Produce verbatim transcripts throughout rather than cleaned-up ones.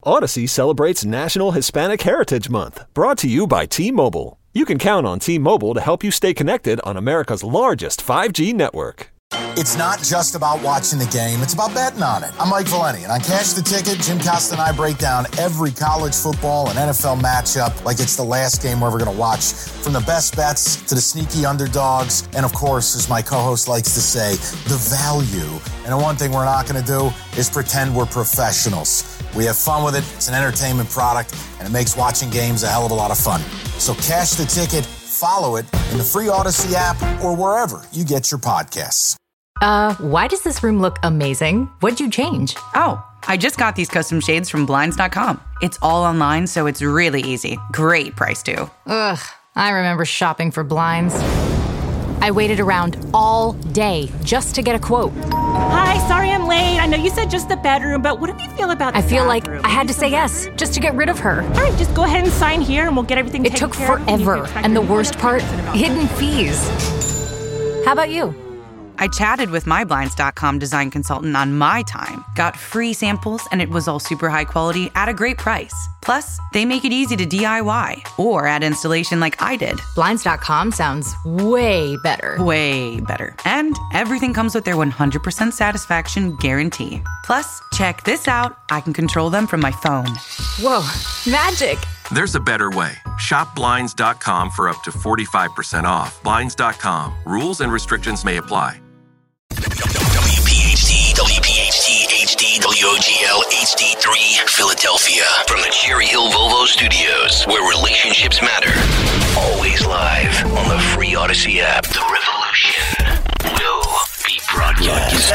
Odyssey celebrates National Hispanic Heritage Month, brought to you by T-Mobile. You can count on T-Mobile to help you stay connected on America's largest five G network. It's not just about watching the game, it's about betting on it. I'm Mike Valeni, and on Cash the Ticket, Jim Costa and I break down every college football and N F L matchup like it's the last game we're ever going to watch. From the best bets to the sneaky underdogs, and of course, as my co-host likes to say, the value. And the one thing we're not going to do is pretend we're professionals. We have fun with it, it's an entertainment product, and it makes watching games a hell of a lot of fun. So Cash the Ticket, follow it in the free Odyssey app or wherever you get your podcasts. Uh, why does this room look amazing? What'd you change? Oh, I just got these custom shades from Blinds dot com. It's all online, so it's really easy. Great price, too. Ugh, I remember shopping for blinds. I waited around all day just to get a quote. Hi, sorry I'm late. I know you said just the bedroom, but what do you feel about the I feel bathroom? like I had to say yes just to get rid of her. All right, just go ahead and sign here and we'll get everything It taken took care of. forever, and the worst part, hidden fees. How about you? I chatted with my Blinds dot com design consultant on my time, got free samples, and it was all super high quality at a great price. Plus, they make it easy to D I Y or add installation like I did. Blinds dot com sounds way better. Way better. And everything comes with their one hundred percent satisfaction guarantee. Plus, check this out. I can control them from my phone. Whoa, magic. There's a better way. Shop Blinds dot com for up to forty-five percent off. Blinds dot com. Rules and restrictions may apply. W P H T, W P H T, H D, W O G L, H D three, Philadelphia. From the Cherry Hill Volvo Studios, where relationships matter. Always live on the free Odyssey app. The revolution will be broadcast.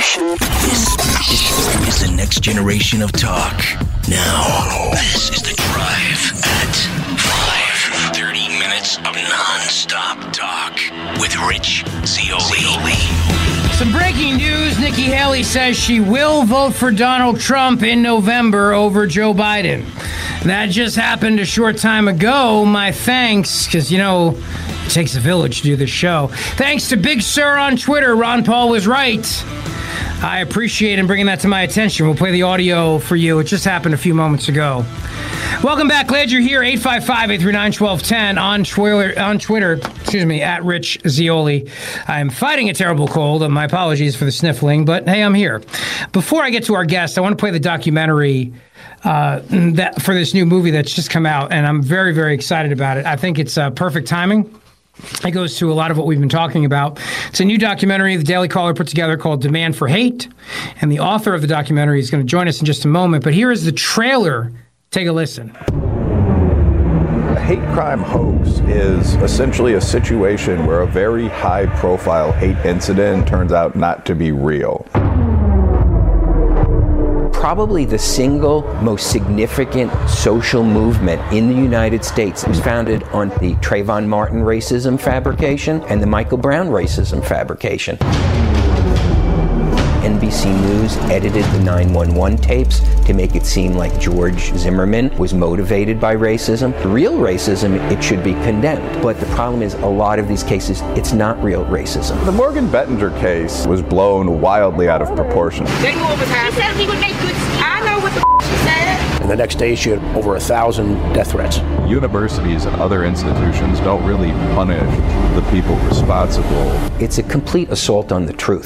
This is the next generation of talk. Now, this is the Drive at five. thirty minutes of non-stop talk with Rich Zeoli. Some breaking news. Nikki Haley says she will vote for Donald Trump in November over Joe Biden. That just happened a short time ago. My thanks, because, you know, it takes a village to do this show. Thanks to Big Sir on Twitter. Ron Paul was right. I appreciate him bringing that to my attention. We'll play the audio for you. It just happened a few moments ago. Welcome back. Glad you're here. eight five five, eight three nine, one two one zero on Twitter, on Twitter, excuse me, at Rich Zeoli. I'm fighting a terrible cold. My apologies for the sniffling, but hey, I'm here. Before I get to our guest, I want to play the documentary uh, that for this new movie that's just come out, and I'm very, very excited about it. I think it's uh, perfect timing. It goes to a lot of what we've been talking about. It's a new documentary the Daily Caller put together called Demand for Hate, and the author of the documentary is going to join us in just a moment. But here is the trailer. Take a listen. A hate crime hoax is essentially a situation where a very high-profile hate incident turns out not to be real. Probably the single most significant social movement in the United States was founded on the Trayvon Martin racism fabrication and the Michael Brown racism fabrication. N B C News edited the nine one one tapes to make it seem like George Zimmerman was motivated by racism. Real racism, it should be condemned. But the problem is, a lot of these cases, it's not real racism. The Morgan Bettinger case was blown wildly out of proportion. They knew what was happening. He said he would make good. I know what the f- she said. And the next day, she had over a thousand death threats. Universities and other institutions don't really punish the people responsible. It's a complete assault on the truth.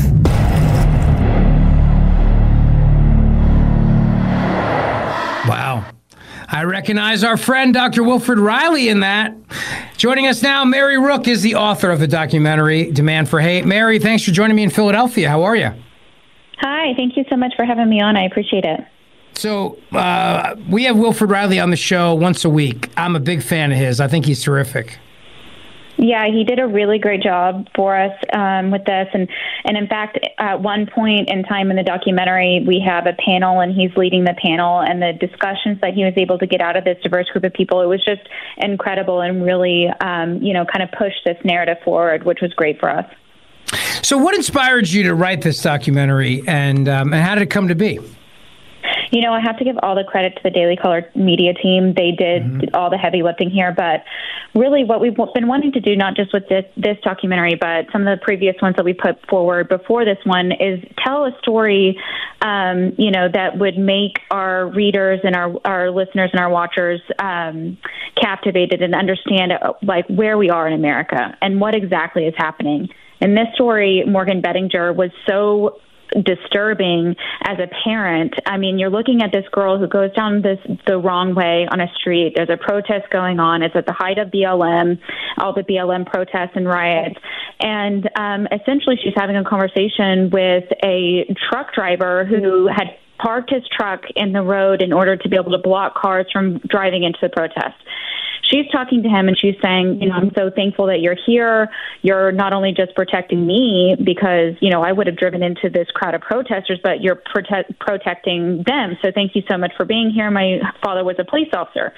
Wow. I recognize our friend, Doctor Wilfred Riley, in that. Joining us now, Mary Rook is the author of the documentary, Demand for Hate. Mary, thanks for joining me in Philadelphia. How are you? Hi, thank you so much for having me on. I appreciate it. So uh, we have Wilfred Riley on the show once a week. I'm a big fan of his. I think he's terrific. Yeah, he did a really great job for us um, with this. And, and in fact, at one point in time in the documentary, we have a panel and he's leading the panel, and the discussions that he was able to get out of this diverse group of people, it was just incredible and really, um, you know, kind of pushed this narrative forward, which was great for us. So what inspired you to write this documentary, and um, and how did it come to be? You know, I have to give all the credit to the Daily Caller media team. They did mm-hmm. all the heavy lifting here, but really what we've been wanting to do, not just with this, this documentary, but some of the previous ones that we put forward before this one, is tell a story, um, you know, that would make our readers and our, our listeners and our watchers um, captivated and understand, uh, like, where we are in America and what exactly is happening. And this story, Morgan Bettinger, was so disturbing as a parent. I mean, you're looking at this girl who goes down this the wrong way on a street. There's a protest going on. It's at the height of B L M, all the B L M protests and riots. And um, essentially she's having a conversation with a truck driver who had parked his truck in the road in order to be able to block cars from driving into the protest. She's talking to him and she's saying, you know, I'm so thankful that you're here. You're not only just protecting me because, you know, I would have driven into this crowd of protesters, but you're prote- protecting them. So thank you so much for being here. My father was a police officer.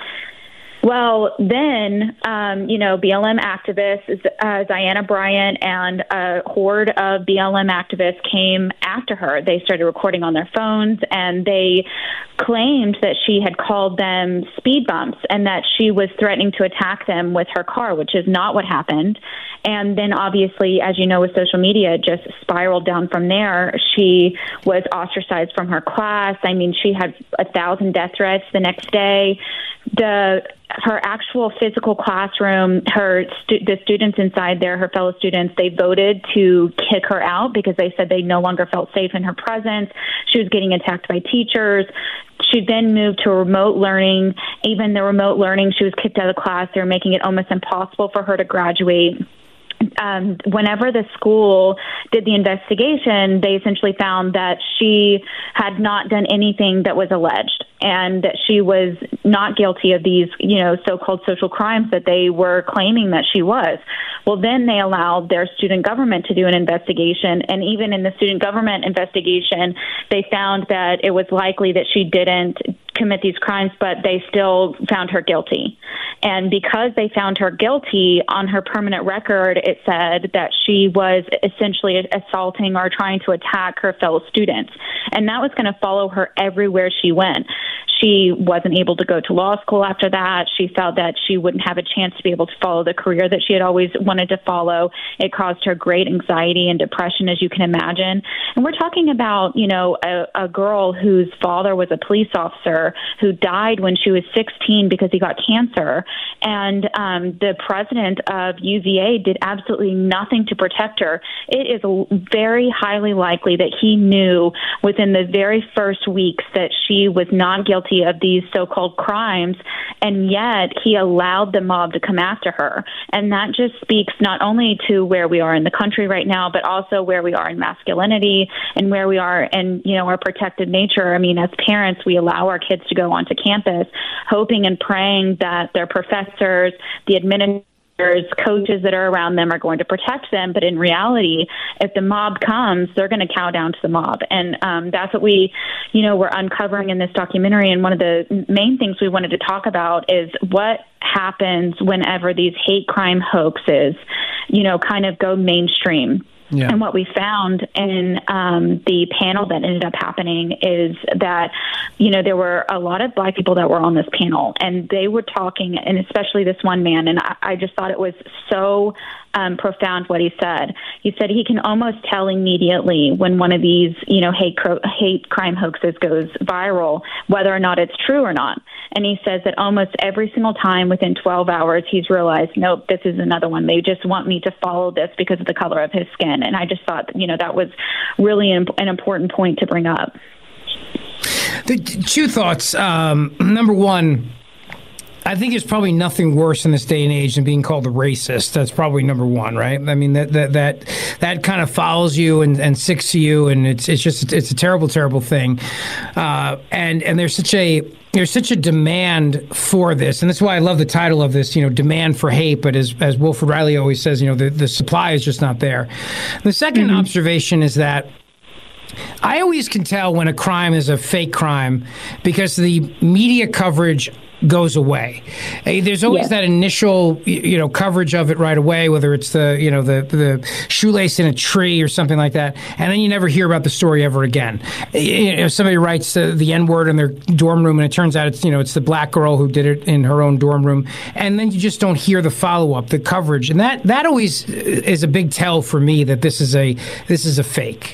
Well, then, um, you know, B L M activists, uh, Diana Bryant and a horde of B L M activists came after her. They started recording on their phones, and they claimed that she had called them speed bumps and that she was threatening to attack them with her car, which is not what happened. And then, obviously, as you know, with social media, it just spiraled down from there. She was ostracized from her class. I mean, she had a thousand death threats the next day. The her actual physical classroom, her stu- the students inside there, her fellow students, they voted to kick her out because they said they no longer felt safe in her presence. She was getting attacked by teachers. She then moved to remote learning. Even the remote learning, she was kicked out of class. They were making it almost impossible for her to graduate. Um, whenever the school did the investigation, they essentially found that she had not done anything that was alleged and that she was not guilty of these, you know, so-called social crimes that they were claiming that she was. Well, then they allowed their student government to do an investigation. And even in the student government investigation, they found that it was likely that she didn't commit these crimes, but they still found her guilty. And because they found her guilty, on her permanent record, it said that she was essentially assaulting or trying to attack her fellow students. And that was going to follow her everywhere she went. She wasn't able to go to law school after that. She felt that she wouldn't have a chance to be able to follow the career that she had always wanted to follow. It caused her great anxiety and depression, as you can imagine. And we're talking about, you know, a, a girl whose father was a police officer who died when she was sixteen because he got cancer. And um, the president of U V A did absolutely nothing to protect her. It is very highly likely that he knew within the very first weeks that she was not guilty of these so-called crimes, and yet he allowed the mob to come after her. And that just speaks not only to where we are in the country right now, but also where we are in masculinity and where we are in, you know, our protected nature. I mean, as parents, we allow our kids to go onto campus hoping and praying that their professors, the administrators, coaches that are around them are going to protect them. But in reality, if the mob comes, they're going to cow down to the mob. And um, that's what we, you know, we're uncovering in this documentary. And one of the main things we wanted to talk about is what happens whenever these hate crime hoaxes, you know, kind of go mainstream. Yeah. And what we found in um, the panel that ended up happening is that, you know, there were a lot of Black people that were on this panel, and they were talking, and especially this one man, and I, I just thought it was so um, profound what he said. He said he can almost tell immediately when one of these, you know, hate, cro- hate crime hoaxes goes viral, whether or not it's true or not. And he says that almost every single time within twelve hours, he's realized, nope, this is another one. They just want me to follow this because of the color of his skin. And I just thought, you know, that was really an, an important point to bring up. The, two thoughts. Um, number one, I think there's probably nothing worse in this day and age than being called a racist. That's probably number one, right? I mean, that that that, that kind of follows you and, and sticks to you, and it's it's just it's a terrible, terrible thing. Uh, and and there's such a There's such a demand for this, and that's why I love the title of this, you know, demand for hate. But as as Wilfred Riley always says, you know, the, the supply is just not there. The second mm-hmm. observation is that I always can tell when a crime is a fake crime because the media coverage goes away. There's always Yes. that initial, you know, coverage of it right away, whether it's the, you know, the the shoelace in a tree or something like that, and then you never hear about the story ever again. You know, somebody writes the, the N-word in their dorm room, and it turns out it's, you know, it's the black girl who did it in her own dorm room, and then you just don't hear the follow-up, the coverage, and that that always is a big tell for me that this is a this is a fake.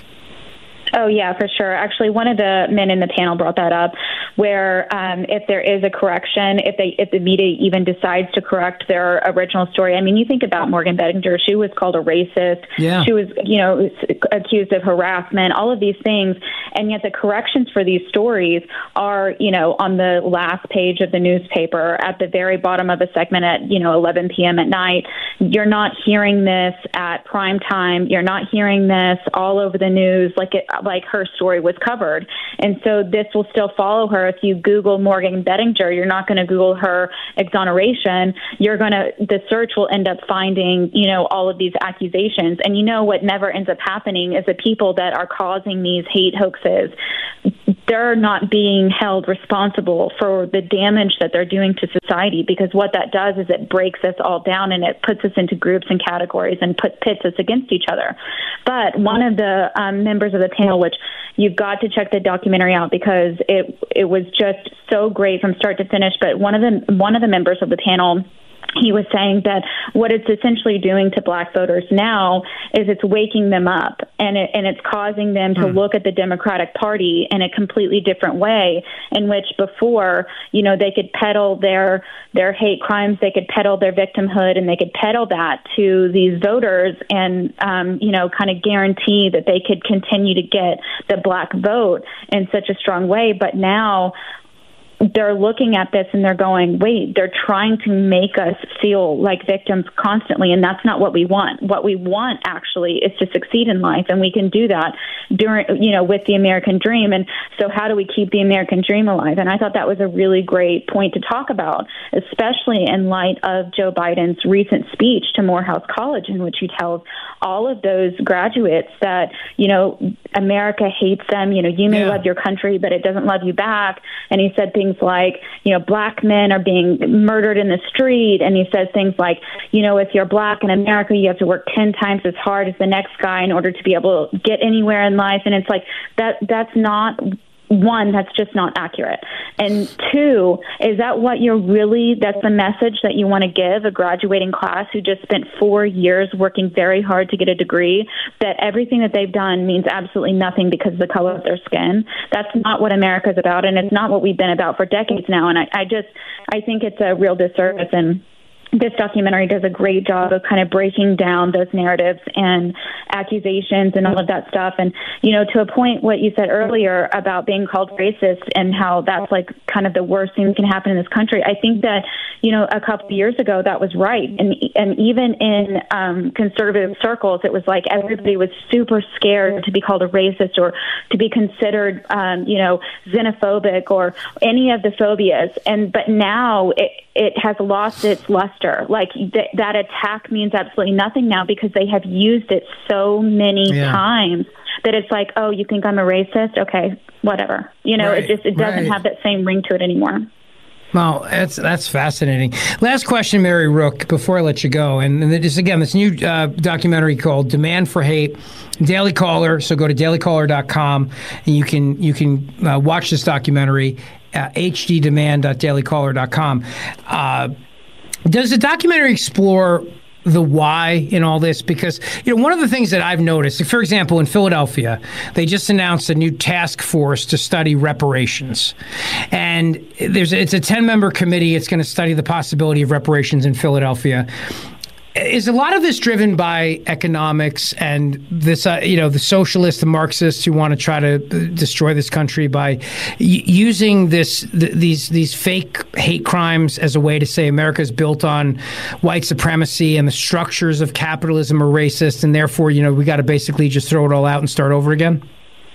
Oh, yeah, for sure. Actually, one of the men in the panel brought that up, where um, if there is a correction, if they if the media even decides to correct their original story. I mean, you think about Morgan Bettinger. She was called a racist. Yeah. She was, you know, accused of harassment, all of these things. And yet the corrections for these stories are, you know, on the last page of the newspaper at the very bottom of a segment at, you know, eleven p.m. at night. You're not hearing this at prime time. You're not hearing this all over the news like it like her story was covered. And so this will still follow her. If you Google Morgan Bettinger, you're not going to Google her exoneration. You're going to, the search will end up finding, you know, all of these accusations. And you know what never ends up happening is the people that are causing these hate hoaxes, they're not being held responsible for the damage that they're doing to society, because what that does is it breaks us all down and it puts us into groups and categories and put, pits us against each other. But one of the um, members of the panel, which you've got to check the documentary out because it it was just so great from start to finish. But one of the one of the members of the panel, he was saying that what it's essentially doing to black voters now is it's waking them up, and it, and it's causing them to mm. look at the Democratic Party in a completely different way, in which before, you know, they could peddle their their hate crimes, they could peddle their victimhood, and they could peddle that to these voters and, um, you know, kind of guarantee that they could continue to get the black vote in such a strong way. But now they're looking at this and they're going, wait, they're trying to make us feel like victims constantly, and that's not what we want. What we want actually is to succeed in life, and we can do that during, you know, with the American dream. And so how do we keep the American dream alive? And I thought that was a really great point to talk about, especially in light of Joe Biden's recent speech to Morehouse College, in which he tells all of those graduates that, you know, America hates them. You know, you may Yeah. love your country, but it doesn't love you back. And he said things like, you know, black men are being murdered in the street. And he says things like, you know, if you're black in America, you have to work ten times as hard as the next guy in order to be able to get anywhere in life. And it's like, that that's not, one, that's just not accurate. And two, is that what you're really, that's the message that you want to give a graduating class who just spent four years working very hard to get a degree, that everything that they've done means absolutely nothing because of the color of their skin? That's not what America's about, and it's not what we've been about for decades now. And I, I just, I think it's a real disservice, and this documentary does a great job of kind of breaking down those narratives and accusations and all of that stuff. And, you know, to a point, what you said earlier about being called racist and how that's like kind of the worst thing that can happen in this country, I think that, you know, a couple of years ago that was right. And and even in um, conservative circles, it was like everybody was super scared to be called a racist or to be considered, um, you know, xenophobic or any of the phobias. And but now it, it has lost its luster. Like th- that attack means absolutely nothing now because they have used it so many Yeah. times that it's like, oh, you think I'm a racist? Okay, whatever. You know, Right, it just it doesn't right. have that same ring to it anymore. Well, that's that's fascinating. Last question, Mary Rook, before I let you go. And this, again, this new uh, documentary called Demand for Hate, Daily Caller. So go to daily caller dot com and you can you can uh, watch this documentary at h d demand dot daily caller dot com. Uh, does the documentary explore the why in all this? Because, you know, one of the things that I've noticed, for example, in Philadelphia, they just announced a new task force to study reparations. And there's it's a ten-member committee. It's going to study the possibility of reparations in Philadelphia. Is a lot of this driven by economics and this, uh, you know, the socialists, the Marxists who want to try to destroy this country by y- using this, th- these, these fake hate crimes as a way to say America is built on white supremacy and the structures of capitalism are racist, and therefore, you know, we got to basically just throw it all out and start over again?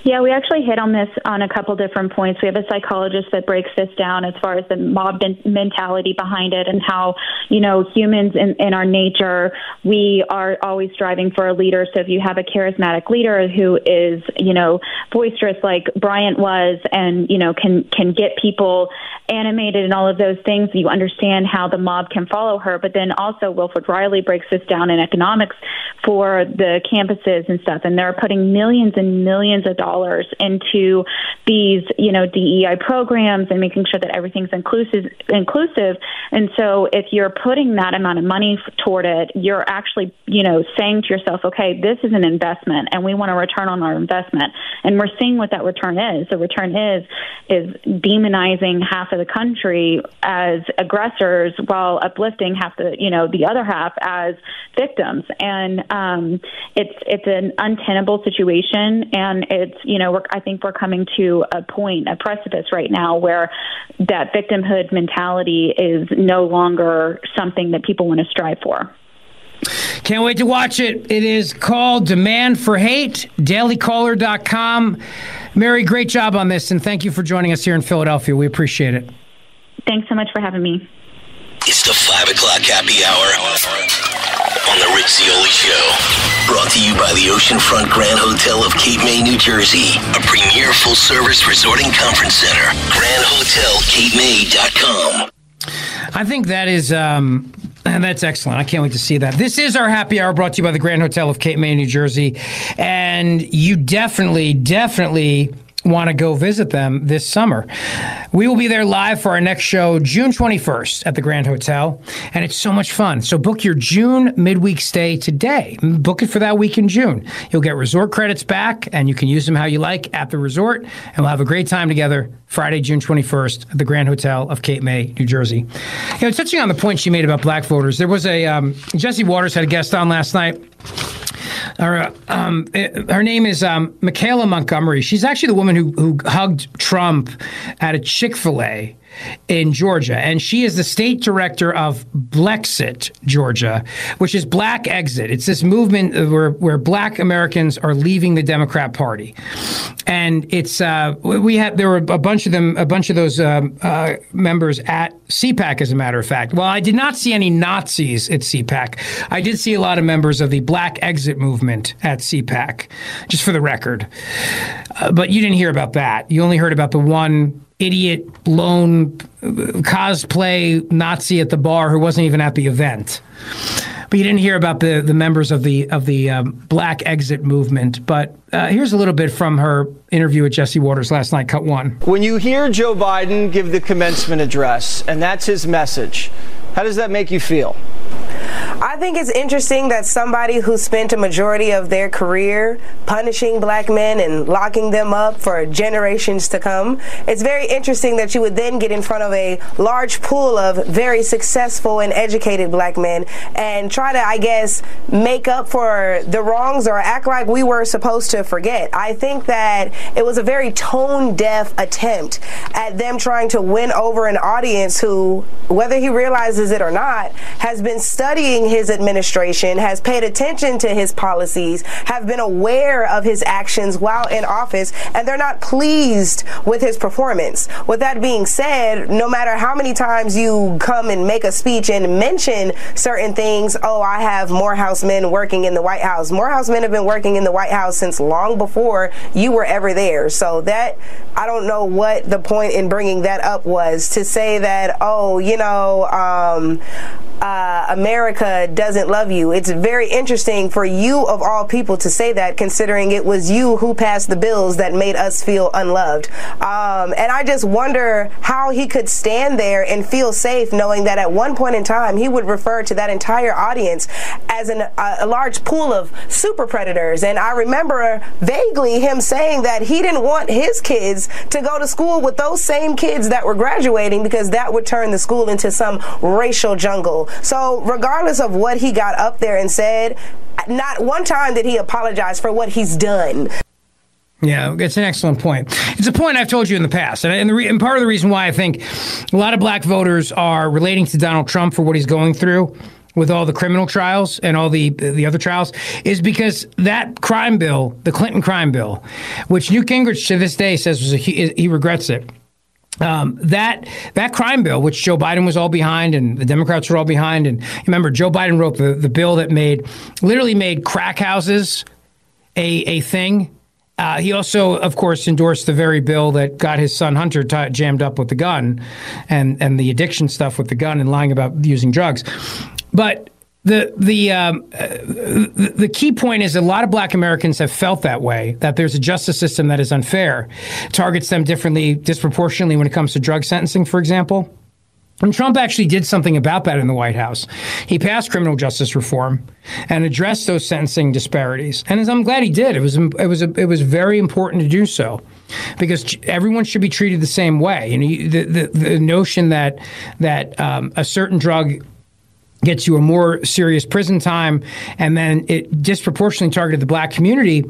Yeah, we actually hit on this on a couple different points. We have a psychologist that breaks this down as far as the mob mentality behind it and how, you know, humans in, in our nature, we are always striving for a leader. So if you have a charismatic leader who is, you know, boisterous like Bryant was and, you know, can, can get people animated and all of those things, you understand how the mob can follow her. But then also Wilford Riley breaks this down in economics for the campuses and stuff. And they're putting millions and millions of dollars into these, you know, D E I programs and making sure that everything's inclusive. Inclusive. And so if you're putting that amount of money toward it, you're actually, you know, saying to yourself, okay, this is an investment and we want a return on our investment. And we're seeing what that return is. The return is, is demonizing half of the country as aggressors while uplifting half the, you know, the other half as victims. And um, it's, it's an untenable situation. And it's, you know, we're, I think we're coming to a point, a precipice right now where that victimhood mentality is no longer something that people want to strive for. Can't wait to watch it. It is called Demand for Hate, daily caller dot com. Mary, great job on this, and thank you for joining us here in Philadelphia. We appreciate it. Thanks so much for having me. It's the five o'clock happy hour on the Rich Zeoli Show. Brought to you by the Oceanfront Grand Hotel of Cape May, New Jersey. A premier full-service resort and conference center. grand hotel cape may dot com. I think that is... Um, that's excellent. I can't wait to see that. This is our happy hour brought to you by the Grand Hotel of Cape May, New Jersey. And you definitely, definitely want to go visit them this summer. We will be there live for our next show, June twenty-first at the Grand Hotel, and it's so much fun. So book your June midweek stay today. Book it for that week in June. You'll get resort credits back, and you can use them how you like at the resort, and we'll have a great time together Friday, June twenty-first at the Grand Hotel of Cape May, New Jersey. You know, touching on the point she made about black voters, there was a, um, Jesse Waters had a guest on last night. Her, um, her name is um, Michaela Montgomery. She's actually the woman who, who hugged Trump at a Chick-fil-A in Georgia. And she is the state director of Blexit, Georgia, which is Black Exit. It's this movement where, where black Americans are leaving the Democrat Party. And it's uh, we had there were a bunch of them, a bunch of those um, uh, members at C PAC, as a matter of fact. Well, I did not see any Nazis at C PAC. I did see a lot of members of the Black Exit movement at C PAC, just for the record. Uh, but you didn't hear about that. You only heard about the one idiot lone cosplay Nazi at the bar who wasn't even at the event. But you didn't hear about the, the members of the of the um, Black Exit movement. But uh, here's a little bit from her interview with Jesse Waters last night, cut one. When you hear Joe Biden give the commencement address, and that's his message, how does that make you feel? I think it's interesting that somebody who spent a majority of their career punishing black men and locking them up for generations to come, it's very interesting that you would then get in front of a large pool of very successful and educated black men and try to, I guess, make up for the wrongs or act like we were supposed to forget. I think that it was a very tone-deaf attempt at them trying to win over an audience who, whether he realizes it or not, has been studying his administration, has paid attention to his policies, have been aware of his actions while in office, and they're not pleased with his performance. With that being said, no matter how many times you come and make a speech and mention certain things, oh, I have Morehouse men working in the White House. Morehouse men have been working in the White House since long before you were ever there. So that, I don't know what the point in bringing that up was, to say that, oh, you know, um, Uh, America doesn't love you. It's very interesting for you, of all people, to say that, considering it was you who passed the bills that made us feel unloved. Um, and I just wonder how he could stand there and feel safe knowing that at one point in time he would refer to that entire audience as an, uh, a large pool of super predators. And I remember vaguely him saying that he didn't want his kids to go to school with those same kids that were graduating, because that would turn the school into some racial jungle. So regardless of what he got up there and said, not one time did he apologize for what he's done. Yeah, it's an excellent point. It's a point I've told you in the past. And, and, the re- and part of the reason why I think a lot of black voters are relating to Donald Trump for what he's going through with all the criminal trials and all the the other trials is because that crime bill, the Clinton crime bill, which Newt Gingrich to this day says was a, he, he regrets it. Um, that that crime bill, which Joe Biden was all behind and the Democrats were all behind, and remember, Joe Biden wrote the, the bill that made literally made crack houses a a thing. Uh, he also, of course, endorsed the very bill that got his son Hunter t- jammed up with the gun and, and the addiction stuff with the gun and lying about using drugs. But the the um, the, the key point is a lot of black Americans have felt that way, that there's a justice system that is unfair, targets them differently, disproportionately when it comes to drug sentencing, for example. And Trump actually did something about that in the White House. He passed criminal justice reform and addressed those sentencing disparities. And I'm glad he did. It was it was a, it was very important to do so, because everyone should be treated the same way. And you, the, the the notion that that um, a certain drug gets you a more serious prison time and then it disproportionately targeted the black community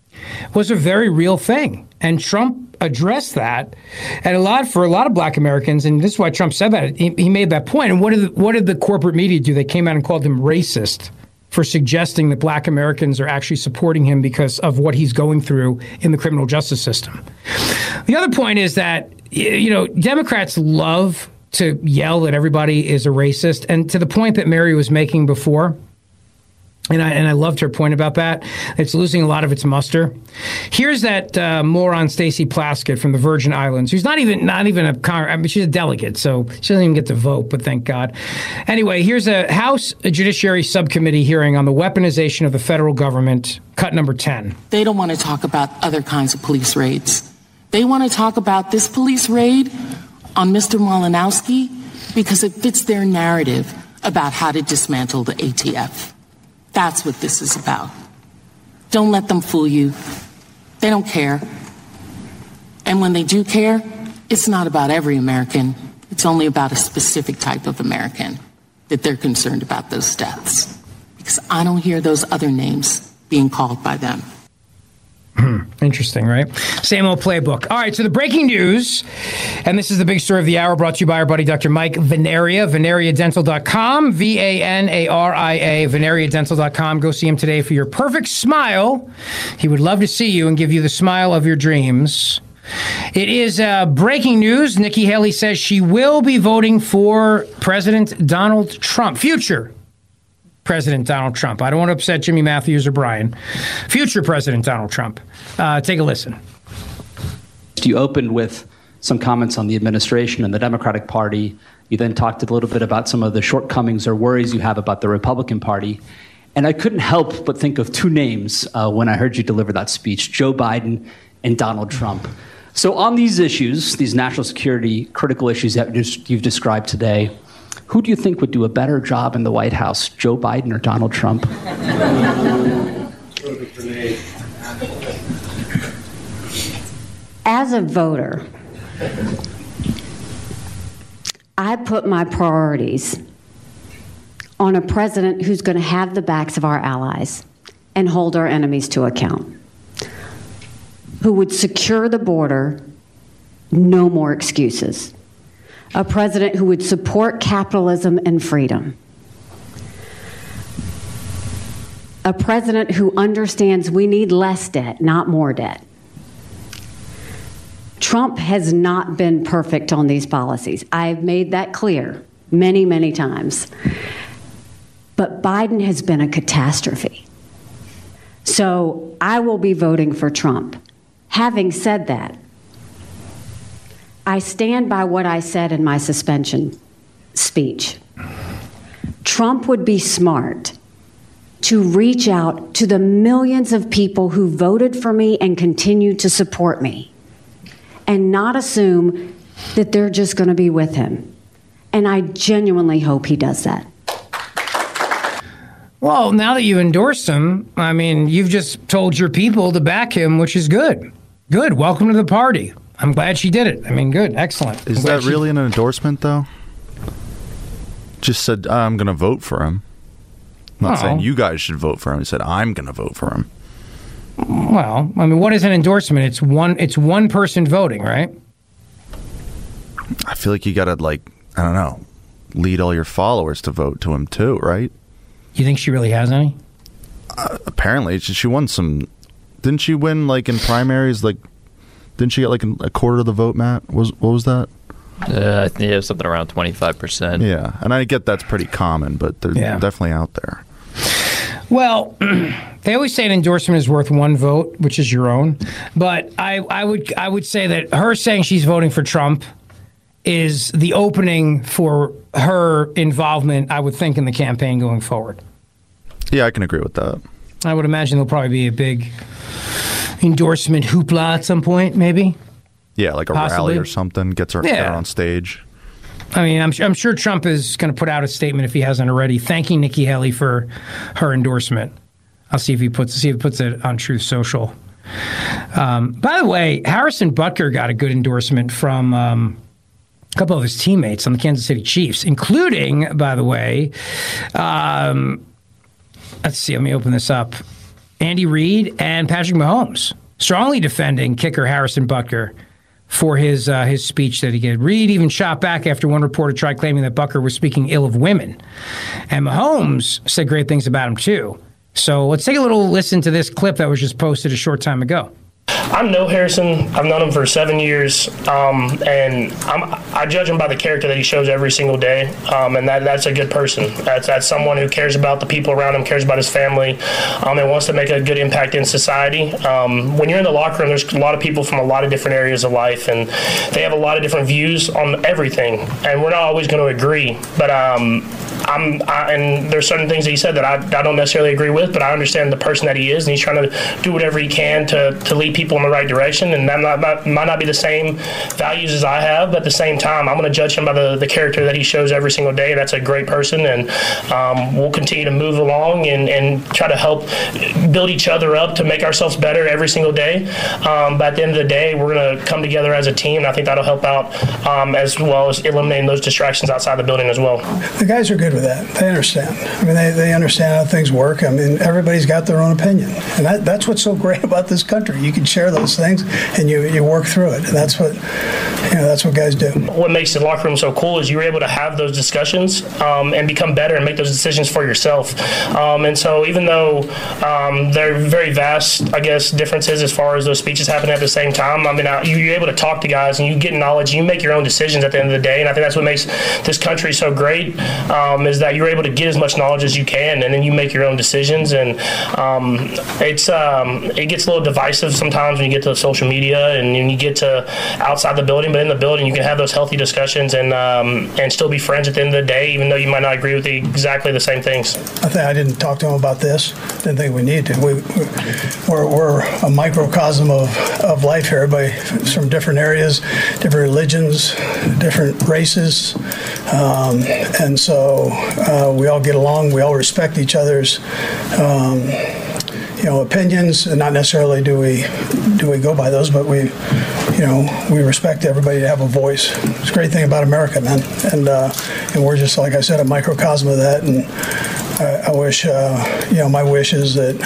was a very real thing. And Trump addressed that, and a lot for a lot of black Americans, and this is why Trump said that. He, he made that point. And what did the, what did the corporate media do? They came out and called him racist for suggesting that black Americans are actually supporting him because of what he's going through in the criminal justice system. The other point is that, you know, Democrats love to yell that everybody is a racist, and to the point that Mary was making before. And I and I loved her point about that. It's losing a lot of its muster. Here's that uh, moron Stacey Plaskett from the Virgin Islands, who's not even not even a con- I mean, she's a delegate, so she doesn't even get to vote. But thank God. Anyway, here's a House Judiciary Subcommittee hearing on the weaponization of the federal government. Cut number ten. They don't want to talk about other kinds of police raids. They want to talk about this police raid on Mister Malinowski because it fits their narrative about how to dismantle the A T F. That's what this is about. Don't let them fool you. They don't care. And when they do care, it's not about every American. It's only about a specific type of American that they're concerned about those deaths. Because I don't hear those other names being called by them. Hmm. Interesting, right? Same old playbook. All right, so the breaking news, and this is the big story of the hour, brought to you by our buddy Doctor Mike Venaria, venaria dental dot com, V A N A R I A, venaria dental dot com. Go see him today for your perfect smile. He would love to see you and give you the smile of your dreams. It is uh, breaking news. Nikki Haley says she will be voting for President Donald Trump, future President Donald Trump. I don't want to upset Jimmy Matthews or Brian. Future President Donald Trump. Uh, take a listen. You opened with some comments on the administration and the Democratic Party. You then talked a little bit about some of the shortcomings or worries you have about the Republican Party. And I couldn't help but think of two names uh, when I heard you deliver that speech, Joe Biden and Donald Trump. So on these issues, these national security critical issues that you've described today, who do you think would do a better job in the White House, Joe Biden or Donald Trump? As a voter, I put my priorities on a president who's going to have the backs of our allies and hold our enemies to account, who would secure the border, no more excuses. A president who would support capitalism and freedom. A president who understands we need less debt, not more debt. Trump has not been perfect on these policies. I've made that clear many, many times. But Biden has been a catastrophe. So I will be voting for Trump. Having said that, I stand by what I said in my suspension speech. Trump would be smart to reach out to the millions of people who voted for me and continue to support me and not assume that they're just going to be with him. And I genuinely hope he does that. Well, now that you've endorsed him, I mean, you've just told your people to back him, which is good. Good. Welcome to the party. I'm glad she did it. I mean, good. Excellent. Is that really an endorsement, though? Just said, I'm going to vote for him. I'm not oh. saying you guys should vote for him. He said, I'm going to vote for him. Well, I mean, what is an endorsement? It's one It's one person voting, right? I feel like you got to, like, I don't know, lead all your followers to vote to him too, right? You think she really has any? Uh, apparently, she, she won some. Didn't she win like in primaries? Like, didn't she get like a quarter of the vote? Matt, was what was that? Uh, I think it was something around twenty-five percent. Yeah, and I get that's pretty common, but they're Yeah. definitely out there. Well, they always say an endorsement is worth one vote, which is your own. But I, I would I would say that her saying she's voting for Trump is the opening for her involvement, I would think, in the campaign going forward. Yeah, I can agree with that. I would imagine there'll probably be a big endorsement hoopla at some point, maybe. Yeah, like a Possibly. rally or something gets her, Yeah. get her on stage. I mean, I'm, I'm sure Trump is going to put out a statement if he hasn't already, thanking Nikki Haley for her endorsement. I'll see if he puts see if he puts it on Truth Social. Um, by the way, Harrison Butker got a good endorsement from um, a couple of his teammates on the Kansas City Chiefs, including, by the way, um, let's see, let me open this up. Andy Reid and Patrick Mahomes strongly defending kicker Harrison Butker for his uh, his speech that he gave. Reid even shot back after one reporter tried claiming that Butker was speaking ill of women. And Mahomes said great things about him, too. So let's take a little listen to this clip that was just posted a short time ago. I know Harrison. I've known him for seven years, um, and I'm, I judge him by the character that he shows every single day, um, and that that's a good person. That's that's someone who cares about the people around him, cares about his family, um, and wants to make a good impact in society. Um, when you're in the locker room, there's a lot of people from a lot of different areas of life, and they have a lot of different views on everything, and we're not always going to agree, but um, I'm, I, and there's certain things that he said that I, I don't necessarily agree with, but I understand the person that he is, and he's trying to do whatever he can to, to lead people in the right direction, and that might, might, might not be the same values as I have, but at the same time, I'm going to judge him by the, the character that he shows every single day. That's a great person, and um, we'll continue to move along and, and try to help build each other up to make ourselves better every single day. Um, but at the end of the day, we're going to come together as a team, and I think that'll help out um, as well as eliminating those distractions outside the building as well. The guys are good with that. They understand. I mean, they, they understand how things work. I mean, everybody's got their own opinion. And that, that's what's so great about this country. You can share those things and you, you work through it. And that's what, you know, that's what guys do. What makes the locker room so cool is you're able to have those discussions um, and become better and make those decisions for yourself. Um, and so even though um, they're very vast, I guess, differences as far as those speeches happening at the same time, I mean, you're able to talk to guys and you get knowledge and you make your own decisions at the end of the day. And I think that's what makes this country so great. Um, is that you're able to get as much knowledge as you can, and then you make your own decisions. And um, it's um, it gets a little divisive sometimes when you get to social media and, and you get to outside the building. But in the building, you can have those healthy discussions and um, and still be friends at the end of the day, even though you might not agree with the, exactly the same things. I think I didn't talk to him about this. Didn't think we need to. We, we're, we're a microcosm of, of life here. Everybody from different areas, different religions, different races, um, and so. So uh, we all get along. We all respect each other's, um, you know, opinions. And not necessarily do we do we go by those, but we, you know, we respect everybody to have a voice. It's a great thing about America, man. And uh, and we're just, like I said, a microcosm of that. And I, I wish, uh, you know, my wish is that,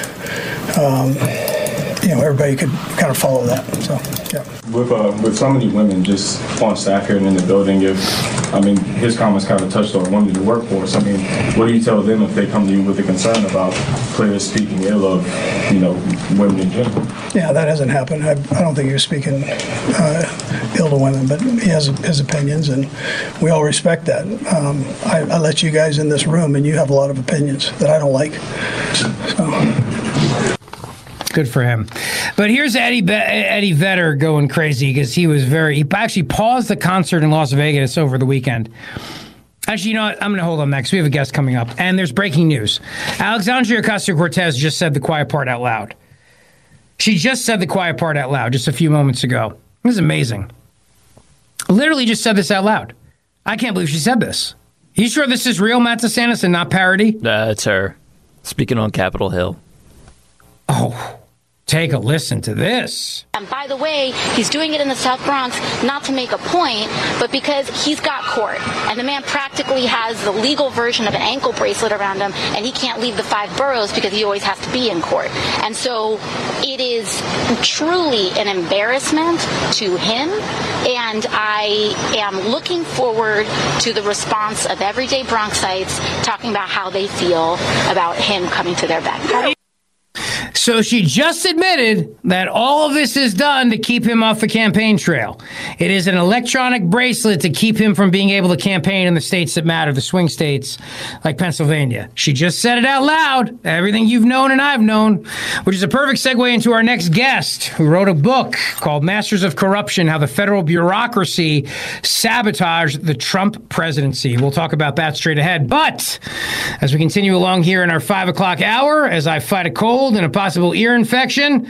um, you know, everybody could kind of follow that. So, yeah. With uh, with so many women just on staff here and in the building, if I mean his comments kind of touched on women in the workforce. I mean, what do you tell them if they come to you with a concern about players speaking ill of, you know, women in general? Yeah, that hasn't happened. I, I don't think he was speaking uh, ill to women, but he has his opinions, and we all respect that. Um, I, I let you guys in this room, and you have a lot of opinions that I don't like. So. Good for him. But here's Eddie Be- Eddie Vedder going crazy because he was very, he actually paused the concert in Las Vegas over the weekend. Actually, you know what? I'm going to hold on next. We have a guest coming up. And there's breaking news. Alexandria Ocasio-Cortez just said the quiet part out loud. She just said the quiet part out loud just a few moments ago. This is amazing. Literally just said this out loud. I can't believe she said this. You sure this is real, Matt DeSantis, and not parody? That's her. Speaking on Capitol Hill. Oh. Take a listen to this. And by the way, he's doing it in the South Bronx not to make a point, but because he's got court. And the man practically has the legal version of an ankle bracelet around him, and he can't leave the five boroughs because he always has to be in court. And so it is truly an embarrassment to him, and I am looking forward to the response of everyday Bronxites talking about how they feel about him coming to their backyard. So she just admitted that all of this is done to keep him off the campaign trail. It is an electronic bracelet to keep him from being able to campaign in the states that matter, the swing states like Pennsylvania. She just said it out loud, everything you've known and I've known, which is a perfect segue into our next guest, who wrote a book called Masters of Corruption, How the Federal Bureaucracy Sabotaged the Trump Presidency. We'll talk about that straight ahead. But as we continue along here in our five o'clock hour, as I fight a cold and a possible ear infection,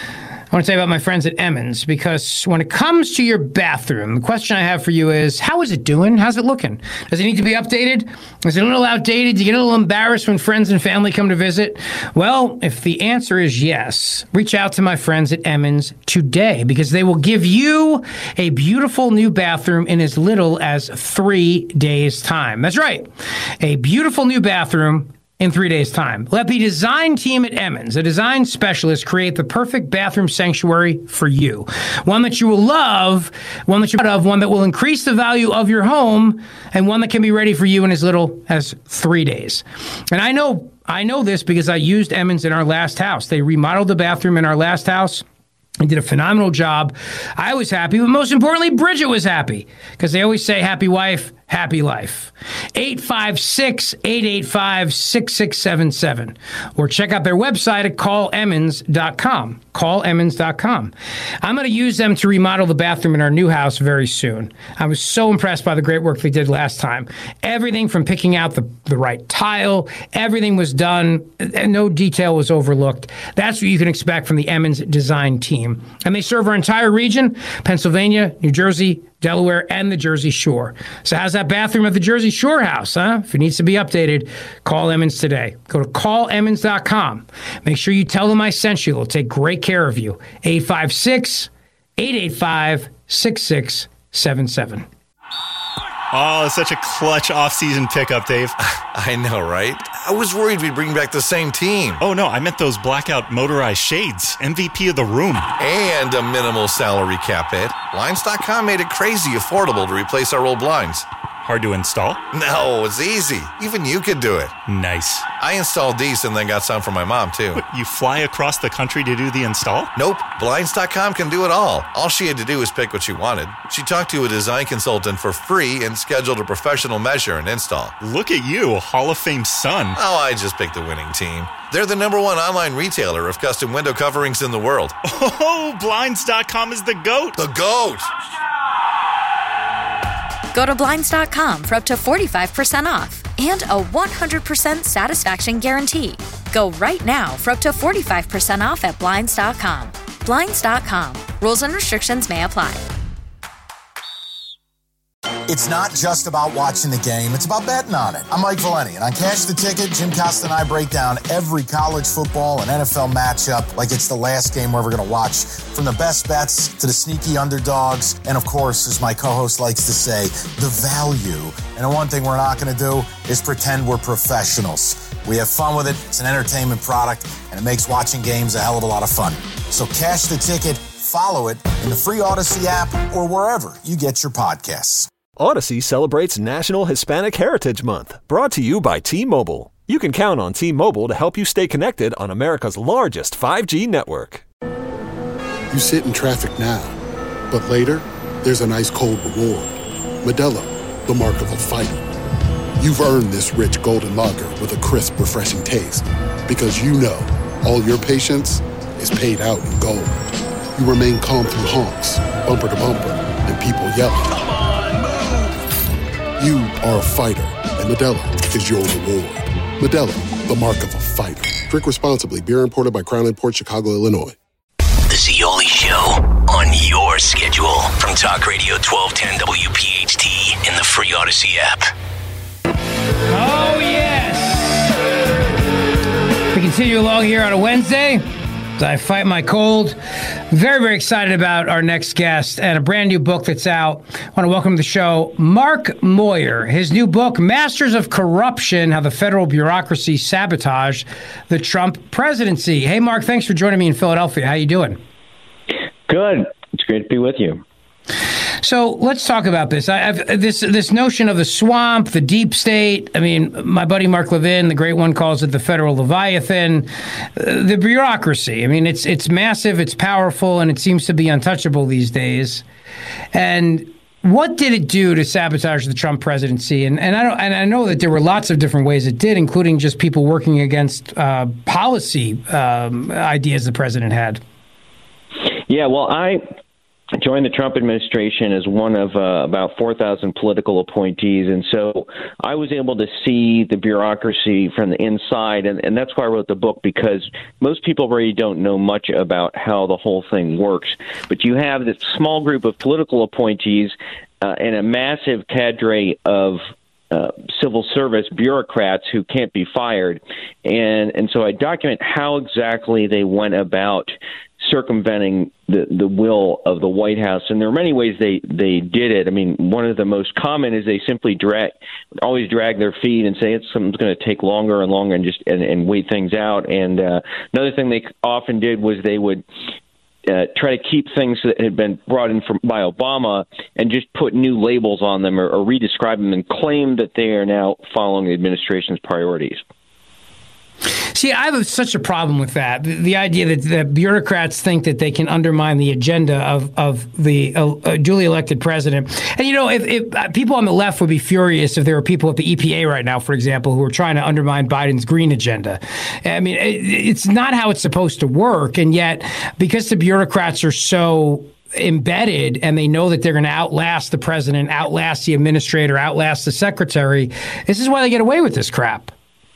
I want to tell you about my friends at Emmons, because when it comes to your bathroom, the question I have for you is, how is it doing? How's it looking? Does it need to be updated? Is it a little outdated? Do you get a little embarrassed when friends and family come to visit? Well, if the answer is yes, reach out to my friends at Emmons today, because they will give you a beautiful new bathroom in as little as three days' time. That's right. A beautiful new bathroom in three days' time. Let the design team at Emmons, a design specialist, create the perfect bathroom sanctuary for you. One that you will love, one that you're proud of, one that will increase the value of your home, and one that can be ready for you in as little as three days. And I know, I know this because I used Emmons in our last house. They remodeled the bathroom in our last house. They did a phenomenal job. I was happy, but most importantly, Bridget was happy, because they always say happy wife, happy life. eight five six, eight eight five, six six seven seven. Or check out their website at call emmons dot com. call emmons dot com. I'm going to use them to remodel the bathroom in our new house very soon. I was so impressed by the great work they did last time. Everything from picking out the, the right tile, everything was done, and no detail was overlooked. That's what you can expect from the Emmons design team. And they serve our entire region, Pennsylvania, New Jersey, Delaware, and the Jersey Shore. So how's that bathroom at the Jersey Shore house, huh? If it needs to be updated, call Emmons today. Go to call emmons dot com. Make sure you tell them I sent you. They'll take great care of you. eight five six, eight eight five, six six seven seven. Oh, such a clutch off-season pickup, Dave. I know, right? I was worried we'd bring back the same team. Oh, no, I meant those blackout motorized shades. M V P of the room. And a minimal salary cap hit. Blinds dot com made it crazy affordable to replace our old blinds. Hard to install? No, it's easy. Even you could do it. Nice. I installed these and then got some for my mom, too. What, you fly across the country to do the install? Nope. Blinds dot com can do it all. All she had to do was pick what she wanted. She talked to a design consultant for free and scheduled a professional measure and install. Look at you, Hall of Fame son. Oh, I just picked the winning team. They're the number one online retailer of custom window coverings in the world. Oh, Blinds dot com is the GOAT. The GOAT. Go to Blinds dot com for up to forty-five percent off and a one hundred percent satisfaction guarantee. Go right now for up to forty-five percent off at Blinds dot com. Blinds dot com. Rules and restrictions may apply. It's not just about watching the game, it's about betting on it. I'm Mike Valeni, and on Cash the Ticket, Jim Costa and I break down every college football and N F L matchup like it's the last game we're ever going to watch. From the best bets to the sneaky underdogs, and of course, as my co-host likes to say, the value. And the one thing we're not going to do is pretend we're professionals. We have fun with it, it's an entertainment product, and it makes watching games a hell of a lot of fun. So Cash the Ticket, follow it in the free Odyssey app or wherever you get your podcasts. Odyssey celebrates National Hispanic Heritage Month, brought to you by T-Mobile. You can count on T-Mobile to help you stay connected on America's largest five G network. You sit in traffic now, but later, there's an ice-cold reward. Modelo, the mark of a fighter. You've earned this rich golden lager with a crisp, refreshing taste. Because you know, all your patience is paid out in gold. You remain calm through honks, bumper to bumper, and people yelling. You are a fighter, and Modelo is your reward. Modelo, the mark of a fighter. Drink responsibly. Beer imported by Crown Imports, Chicago, Illinois. The Zeoli Show on your schedule from Talk Radio twelve ten W P H T in the free Odyssey app. Oh, yes. We continue along here on a Wednesday. As I fight my cold. Very, very excited about our next guest and a brand new book that's out. I want to welcome to the show Mark Moyer. His new book, Masters of Corruption, How the Federal Bureaucracy Sabotaged the Trump Presidency. Hey, Mark, thanks for joining me in Philadelphia. How you doing? Good. It's great to be with you. So let's talk about this. I, I've, this this notion of the swamp, the deep state. I mean, my buddy Mark Levin, the great one, calls it the federal Leviathan. Uh, the bureaucracy. I mean, it's it's massive, it's powerful, and it seems to be untouchable these days. And what did it do to sabotage the Trump presidency? And and I don't and I know that there were lots of different ways it did, including just people working against uh, policy um, ideas the president had. Yeah, well, I joined the Trump administration as one of uh, about four thousand political appointees. And so I was able to see the bureaucracy from the inside. And, and that's why I wrote the book, because most people really don't know much about how the whole thing works. But you have this small group of political appointees uh, and a massive cadre of Uh, civil service bureaucrats who can't be fired. And and so I document how exactly they went about circumventing the, the will of the White House. And there are many ways they, they did it. I mean, one of the most common is they simply drag, always drag their feet and say it's something's going to take longer and longer and just and, and wait things out. And uh, another thing they often did was they would Uh, try to keep things that had been brought in from, by Obama and just put new labels on them or, or redescribe them and claim that they are now following the administration's priorities. See, I have such a problem with that. The, the idea that, that bureaucrats think that they can undermine the agenda of, of the uh, uh, duly elected president. And, you know, if, if uh, people on the left would be furious if there were people at the E P A right now, for example, who are trying to undermine Biden's green agenda. I mean, it, it's not how it's supposed to work. And yet, because the bureaucrats are so embedded and they know that they're going to outlast the president, outlast the administrator, outlast the secretary, this is why they get away with this crap.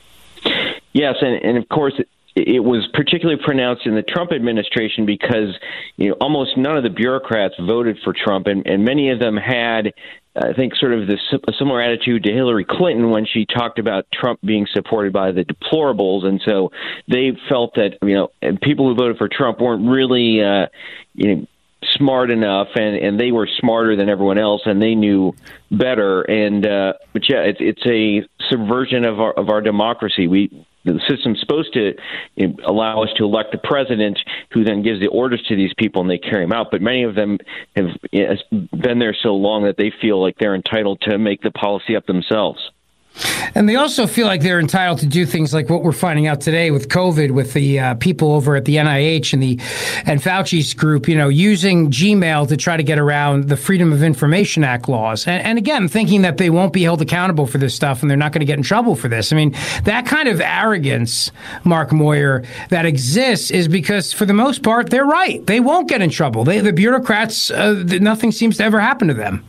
Yes, and, and of course, it, it was particularly pronounced in the Trump administration because, you know, almost none of the bureaucrats voted for Trump, and, and many of them had, I think, sort of this a similar attitude to Hillary Clinton when she talked about Trump being supported by the deplorables, and so they felt that, you know, people who voted for Trump weren't really, uh, you know, smart enough, and, and they were smarter than everyone else, and they knew better. And uh, but yeah, it's it's a subversion of our of our democracy. We the system's supposed to you know, allow us to elect the president, who then gives the orders to these people, and they carry them out. But many of them have you know, been there so long that they feel like they're entitled to make the policy up themselves. And they also feel like they're entitled to do things like what we're finding out today with COVID, with the uh, people over at the N I H and the and Fauci's group, you know, using Gmail to try to get around the Freedom of Information Act laws. And, and again, thinking that they won't be held accountable for this stuff and they're not going to get in trouble for this. I mean, that kind of arrogance, Mark Moyer, that exists is because, for the most part, they're right. They won't get in trouble. They, the bureaucrats, uh, nothing seems to ever happen to them.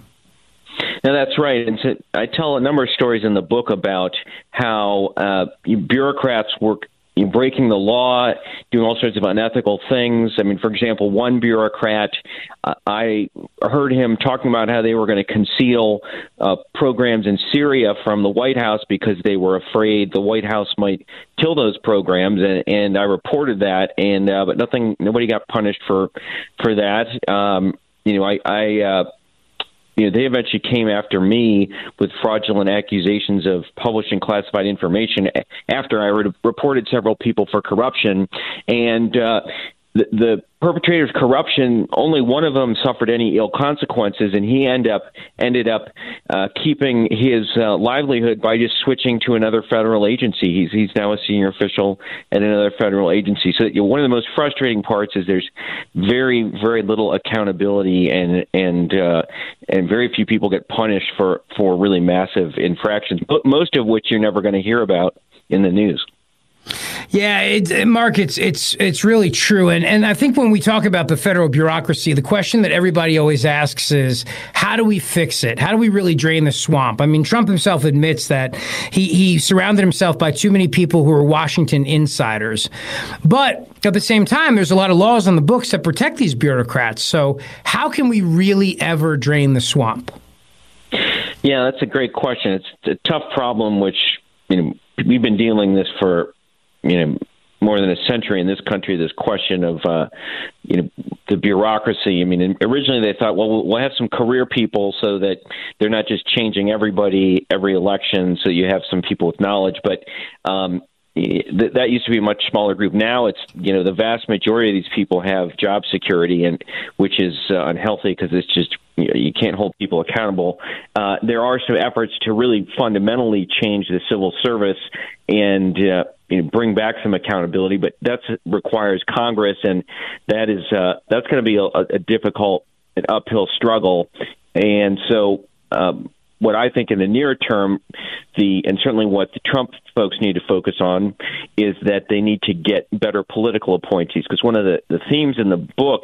No, that's right. And so I tell a number of stories in the book about how uh, bureaucrats work breaking the law, doing all sorts of unethical things. I mean, for example, one bureaucrat, uh, I heard him talking about how they were going to conceal uh, programs in Syria from the White House because they were afraid the White House might kill those programs, and, and I reported that, and uh, but nothing, nobody got punished for for that. Um, you know, I. I uh, You know, they eventually came after me with fraudulent accusations of publishing classified information after I re- reported several people for corruption. And uh, the, the perpetrators of corruption, only one of them suffered any ill consequences, and he end up ended up uh, keeping his uh, livelihood by just switching to another federal agency. He's he's now a senior official at another federal agency. So you know, one of the most frustrating parts is there's very very little accountability, and and uh, and very few people get punished for for really massive infractions, most of which you're never going to hear about in the news. Yeah, it, Mark, it's it's it's really true, and and I think when we talk about the federal bureaucracy, the question that everybody always asks is, how do we fix it? How do we really drain the swamp? I mean, Trump himself admits that he he surrounded himself by too many people who are Washington insiders, but at the same time, there's a lot of laws on the books that protect these bureaucrats. So, how can we really ever drain the swamp? Yeah, that's a great question. It's a tough problem, which you know we've been dealing this for. you know, more than a century in this country, this question of, uh, you know, the bureaucracy. I mean, originally they thought, well, we'll have some career people so that they're not just changing everybody every election, so you have some people with knowledge. But um, th- that used to be a much smaller group. Now it's, you know, the vast majority of these people have job security, and which is uh, unhealthy because it's just, you know, you can't hold people accountable. Uh, there are some efforts to really fundamentally change the civil service and uh, you know, bring back some accountability, but that requires Congress, and that is uh, that's going to be a, a difficult and uphill struggle. And so, um, what I think in the near term, the and certainly what the Trump folks need to focus on is that they need to get better political appointees, because one of the, the themes in the book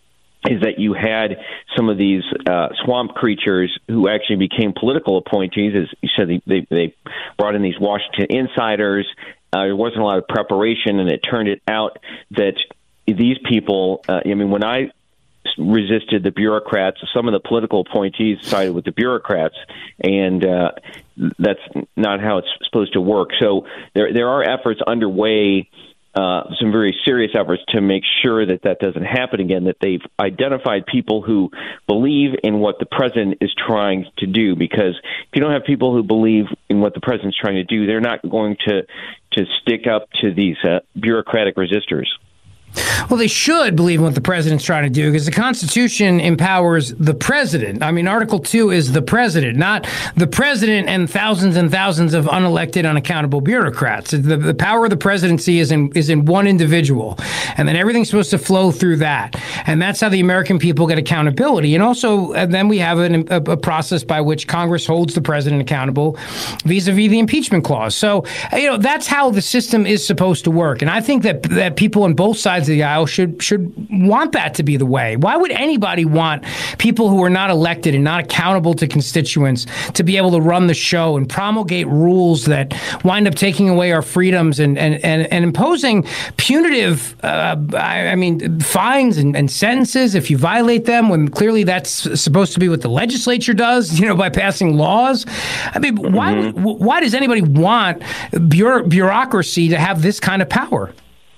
is that you had some of these uh, swamp creatures who actually became political appointees. As you said, they, they, they brought in these Washington insiders. Uh, there wasn't a lot of preparation, and it turned it out that these people, uh, I mean, when I resisted the bureaucrats, some of the political appointees sided with the bureaucrats, and uh, that's not how it's supposed to work. So there, there are efforts underway, uh, some very serious efforts to make sure that that doesn't happen again, that they've identified people who believe in what the president is trying to do. Because if you don't have people who believe in what the president's trying to do, they're not going to, to stick up to these uh, bureaucratic resistors. Well, they should believe in what the president's trying to do, because the Constitution empowers the president. I mean, Article two is the president, not the president and thousands and thousands of unelected, unaccountable bureaucrats. The, the power of the presidency is in is in one individual, and then everything's supposed to flow through that. And that's how the American people get accountability. And also, and then we have an, a, a process by which Congress holds the president accountable vis-a-vis the impeachment clause. So, you know, that's how the system is supposed to work. And I think that that people on both sides of the aisle should should want that to be the way. Why would anybody want people who are not elected and not accountable to constituents to be able to run the show and promulgate rules that wind up taking away our freedoms and and, and, and imposing punitive, uh, I, I mean, fines and, and sentences if you violate them, when clearly that's supposed to be what the legislature does, you know, by passing laws? I mean, why mm-hmm. why does anybody want bureau- bureaucracy to have this kind of power?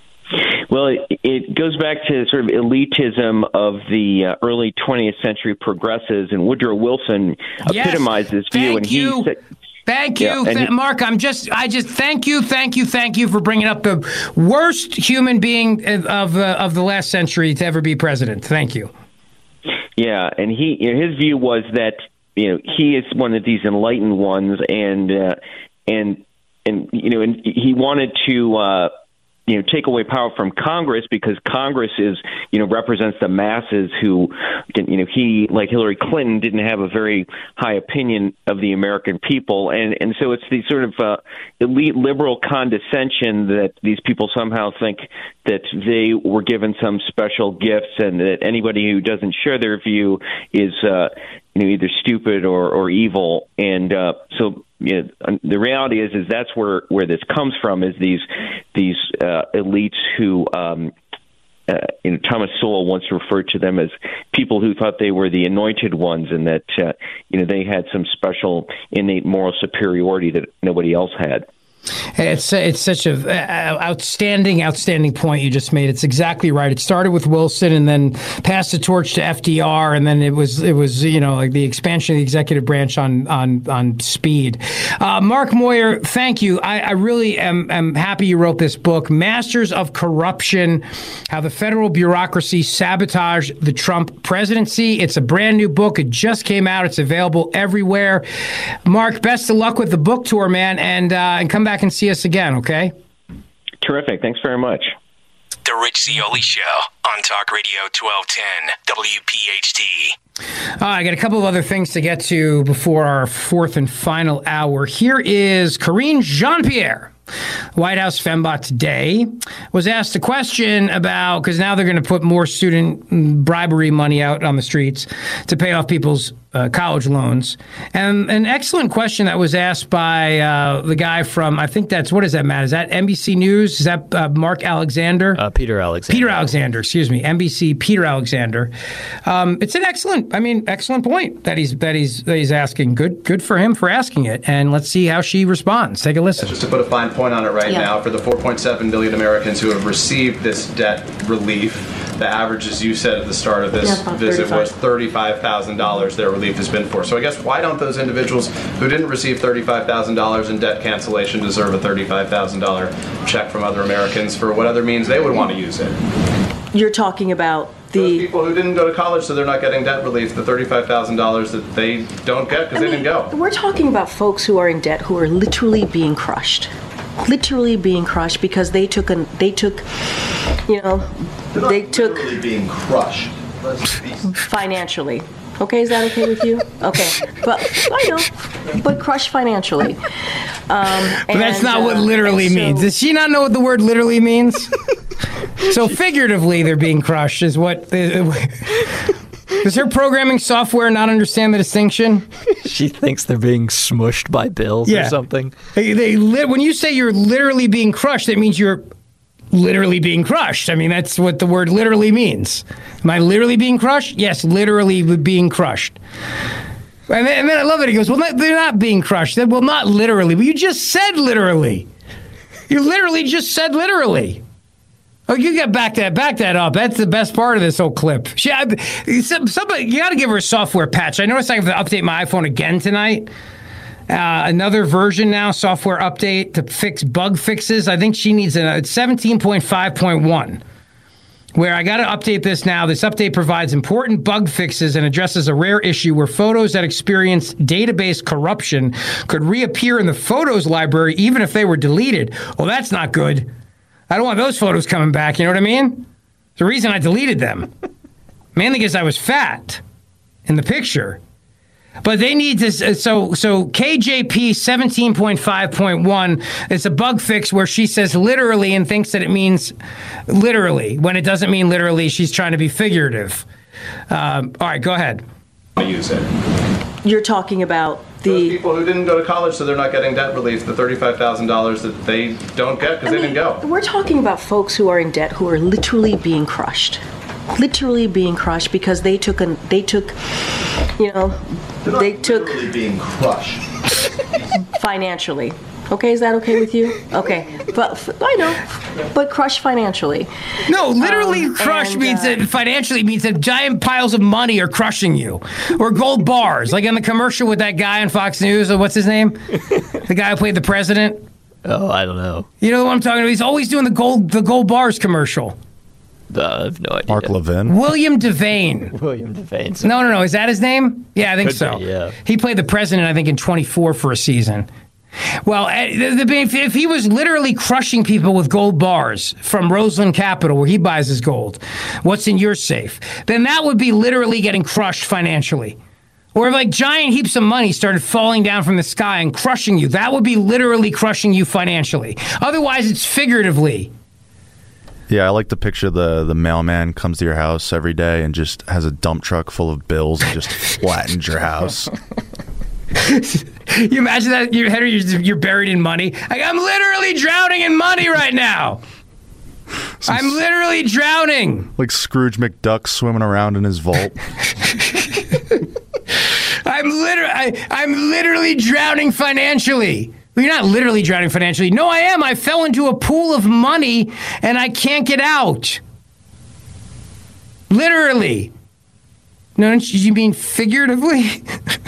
Well, it, it goes back to sort of elitism of the uh, early twentieth century progressives, and Woodrow Wilson yes. epitomized this view. Thank and you. he said, Thank you, yeah, Th- he, Mark. I'm just, I just thank you, thank you, thank you for bringing up the worst human being of uh, of the last century to ever be president. Thank you. Yeah, and he, you know, his view was that, you know, he is one of these enlightened ones, and uh, and and you know, and he wanted to. Uh, you know, take away power from Congress, because Congress is, you know, represents the masses who, you know, he, like Hillary Clinton, didn't have a very high opinion of the American people. And, and so it's the sort of uh, elite liberal condescension that these people somehow think that they were given some special gifts, and that anybody who doesn't share their view is, uh, you know, either stupid or, or evil. And uh, so, you know, the reality is, is that's where, where this comes from, is these these uh, elites who, um, uh, you know, Thomas Sowell once referred to them as people who thought they were the anointed ones, and that, uh, you know, they had some special innate moral superiority that nobody else had. It's it's such a uh, outstanding, outstanding point you just made. It's exactly right. It started with Wilson, and then passed the torch to F D R, and then it was it was you know like the expansion of the executive branch on on on speed. Uh, Mark Moyer, thank you. I, I really am, am happy you wrote this book, Masters of Corruption: How the Federal Bureaucracy Sabotaged the Trump Presidency. It's a brand new book. It just came out. It's available everywhere. Mark, best of luck with the book tour, man, and uh, and come back and see us again, okay? Terrific. Thanks very much. The Rich Zeoli Show on Talk Radio twelve ten W P H T. Uh, I got a couple of other things to get to before our fourth and final hour. Here is Karine Jean-Pierre. White House Fembot today was asked a question about, because now they're going to put more student bribery money out on the streets to pay off people's uh, college loans. And an excellent question that was asked by uh, the guy from, I think that's, what is that, Matt? Is that N B C News? Is that uh, Mark Alexander? Uh, Peter Alexander. Peter Alexander, excuse me. N B C Peter Alexander. Um, it's an excellent, I mean, excellent point that he's that he's that he's asking. Good, good for him for asking it. And let's see how she responds. Take a listen. Just to put a fine point on it right Yeah. now, for the four point seven million Americans who have received this debt relief, the average, as you said at the start of this Yeah, about visit, thirty-five. was thirty-five thousand dollars their relief has been for. So I guess why don't those individuals who didn't receive thirty-five thousand dollars in debt cancellation deserve a thirty-five thousand dollars check from other Americans for what other means they would want to use it? You're talking about Those people who didn't go to college, so they're not getting debt relief, the thirty-five thousand dollars that they don't get because I they mean, didn't go. We're talking about folks who are in debt who are literally being crushed. Literally being crushed because they took an they took you know they took literally being crushed. financially. Okay, is that okay with you? Okay, but I know, but crushed financially. Um, But that's and, not what uh, literally and so- means. Does she not know what the word literally means? So figuratively, they're being crushed is what. Does her programming software not understand the distinction? She thinks they're being smushed by bills Yeah. or something. They, they li- when you say you're literally being crushed, that means you're literally being crushed. I mean, that's what the word literally means. Am I literally being crushed? Yes, literally being crushed. And then, and then I love it. He goes, well, not, they're not being crushed. They, well, not literally. But you just said literally. You literally just said literally. Oh, you got back that back that up. That's the best part of this whole clip. She, I, some- somebody, you got to give her a software patch. I noticed I have to update my iPhone again tonight. Uh, another version now, software update to fix bug fixes. I think she needs a it's seventeen point five point one. Where I got to update this now. This update provides important bug fixes and addresses a rare issue where photos that experience database corruption could reappear in the photos library even if they were deleted. Well, that's not good. I don't want those photos coming back. You know what I mean? The reason I deleted them, mainly because I was fat in the picture. But they need to, so so K J P seventeen point five point one is a bug fix where she says literally and thinks that it means literally when it doesn't mean literally. She's trying to be figurative. Um, all right, go ahead. I use it. You're talking about Those people who didn't go to college, so they're not getting debt relief, the thirty-five thousand dollars that they don't get because I they mean, didn't go. We're talking about folks who are in debt who are literally being crushed. Literally being crushed because they took an they took you know they took literally being crushed financially. Okay, is that okay with you? Okay, but I know, but crushed financially. No, literally Um, crushed and, means uh, that financially means that giant piles of money are crushing you. Or gold bars, like in the commercial with that guy on Fox News, or what's his name? The guy who played the president. Oh, I don't know. You know what I'm talking about? He's always doing the gold the gold bars commercial. Uh, I have no idea. Mark Levin. William Devane. William Devane. No, no, no. Is that his name? Yeah, I think Could so. be, yeah. He played the president, I think, in twenty-four for a season. Well, eh, the, the, if, if he was literally crushing people with gold bars from Roseland Capital, where he buys his gold, what's in your safe? Then that would be literally getting crushed financially. Or if like giant heaps of money started falling down from the sky and crushing you, that would be literally crushing you financially. Otherwise, it's figuratively. Yeah, I like to picture the the mailman comes to your house every day and just has a dump truck full of bills and just flattens your house. You imagine that you're, Henry, you're, you're buried in money. Like, I'm literally drowning in money right now. I'm literally drowning. Like Scrooge McDuck swimming around in his vault. I'm literally, I, I'm literally drowning financially. Well, you're not literally drowning financially. No, I am. I fell into a pool of money and I can't get out. Literally. No, don't you mean figuratively?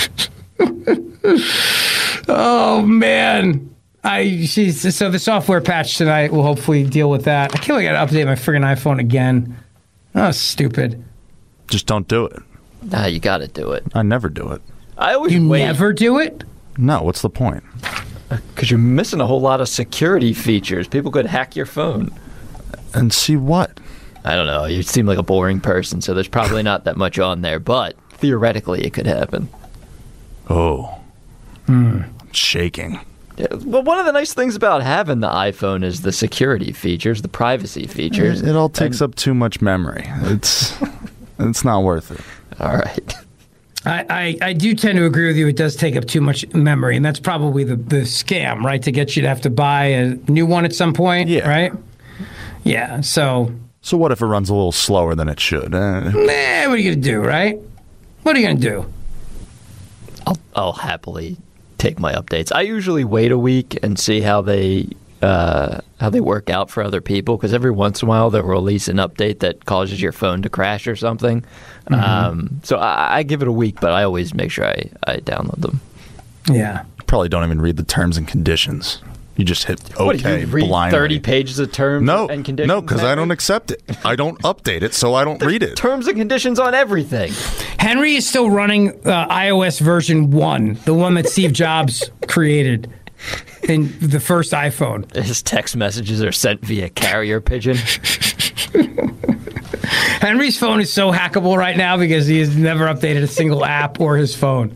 Oh man, I she's so the software patch tonight will hopefully deal with that. I can't wait to update my friggin' iPhone again. Oh, stupid. Just don't do it. Nah, you got to do it. I never do it. I always You wait. never do it? No, what's the point? Because you're missing a whole lot of security features. People could hack your phone. And see what? I don't know. You seem like a boring person, so there's probably not that much on there, but theoretically it could happen. Oh. Hmm. I'm shaking. Yeah, well, one of the nice things about having the iPhone is the security features, the privacy features. It, it all takes and, up too much memory. It's it's not worth it. All right. I, I, I do tend to agree with you. It does take up too much memory, and that's probably the, the scam, right? To get you to have to buy a new one at some point, yeah. right? Yeah, so... So what if it runs a little slower than it should? Uh, nah, what are you going to do, right? What are you going to do? I'll, I'll happily take my updates. I usually wait a week and see how they uh, how they work out for other people, because every once in a while they'll release an update that causes your phone to crash or something. Mm-hmm. Um, so I, I give it a week, but I always make sure I, I download them. Yeah. Probably don't even read the terms and conditions. You just hit OK what, you read blindly. thirty pages of terms no, and conditions? No, because I don't accept it. I don't update it, so I don't read it. Terms and conditions on everything. Henry is still running uh, iOS version one, the one that Steve Jobs created in the first iPhone. His text messages are sent via carrier pigeon. Henry's phone is so hackable right now because he has never updated a single app or his phone.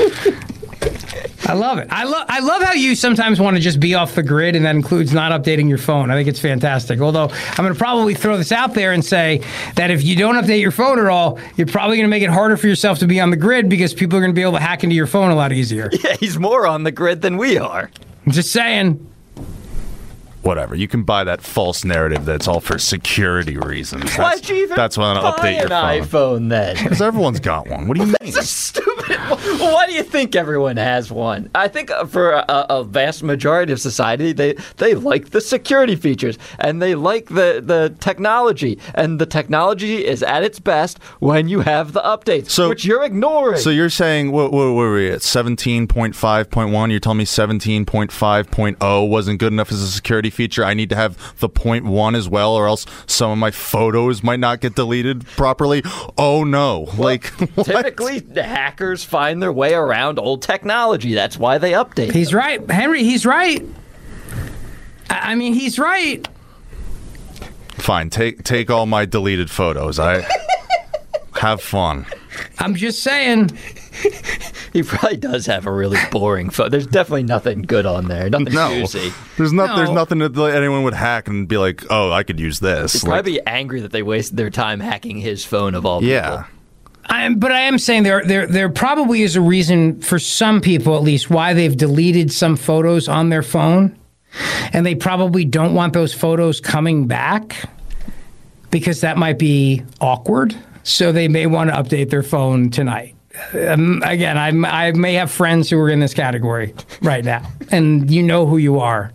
I love it. I love I love how you sometimes want to just be off the grid, and that includes not updating your phone. I think it's fantastic. Although I'm going to probably throw this out there and say that if you don't update your phone at all, you're probably going to make it harder for yourself to be on the grid, because people are going to be able to hack into your phone a lot easier. Yeah, he's more on the grid than we are. I'm just saying. Whatever. You can buy that false narrative that's all for security reasons. That's, Why'd you even that's when I'll update your an phone. iPhone then? Because everyone's got one. What do you mean? It's a stupid. Why do you think everyone has one? I think for a, a vast majority of society, they they like the security features and they like the, the technology. And the technology is at its best when you have the updates, so, which you're ignoring. So you're saying, what, what were we at, seventeen point five point one? You're telling me seventeen point five point oh wasn't good enough as a security feature? I need to have the point one as well, or else some of my photos might not get deleted properly. Oh no. Well, like what? Typically the hackers find their way around old technology. That's why they update. He's them. right. Henry, he's right. I mean, he's right. Fine. Take take all my deleted photos. I have fun. I'm just saying. He probably does have a really boring photo. There's definitely nothing good on there. Nothing no. juicy. There's not. No. There's nothing that anyone would hack and be like, "Oh, I could use this." He'd like, probably be angry that they wasted their time hacking his phone of all yeah. people. I am, but I am saying there, there, there probably is a reason for some people, at least, why they've deleted some photos on their phone, and they probably don't want those photos coming back because that might be awkward. So they may want to update their phone tonight. Um, again, I, I may have friends who are in this category right now, and you know who you are.